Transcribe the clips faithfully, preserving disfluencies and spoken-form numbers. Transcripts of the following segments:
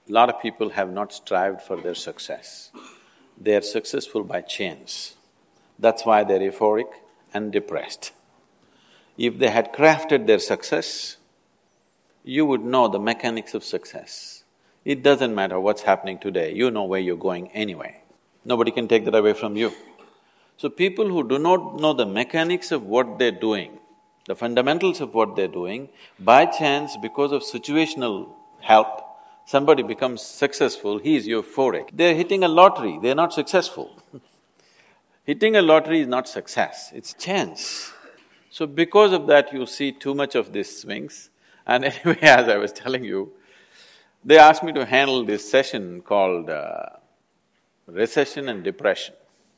lot of people have not strived for their success. They are successful by chance. That's why they're euphoric and depressed. If they had crafted their success, you would know the mechanics of success. It doesn't matter what's happening today, you know where you're going anyway. Nobody can take that away from you. So people who do not know the mechanics of what they're doing, the fundamentals of what they're doing, by chance, because of situational help, somebody becomes successful, he is euphoric. They're hitting a lottery, they're not successful. Hitting a lottery is not success, it's chance. So because of that, you see too much of these swings. And anyway, as I was telling you, they asked me to handle this session called uh, recession and depression.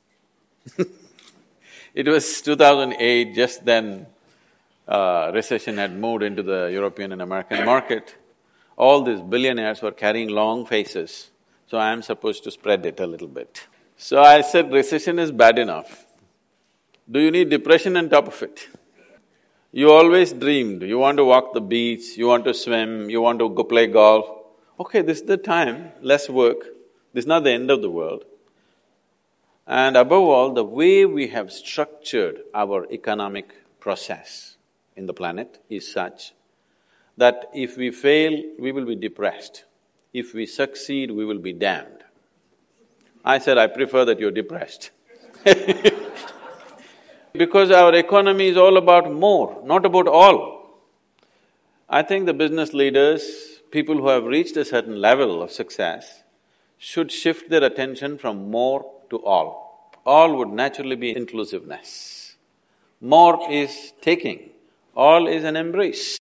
It was two thousand eight, just then uh, recession had moved into the European and American market. All these billionaires were carrying long faces, so I am supposed to spread it a little bit. So I said, recession is bad enough. Do you need depression on top of it? You always dreamed, you want to walk the beach, you want to swim, you want to go play golf. Okay, this is the time, less work, this is not the end of the world. And above all, the way we have structured our economic process in the planet is such that if we fail, we will be depressed. If we succeed, we will be damned. I said, I prefer that you're depressed. Because our economy is all about more, not about all. I think the business leaders, people who have reached a certain level of success, should shift their attention from more to all. All would naturally be inclusiveness. More is taking, all is an embrace.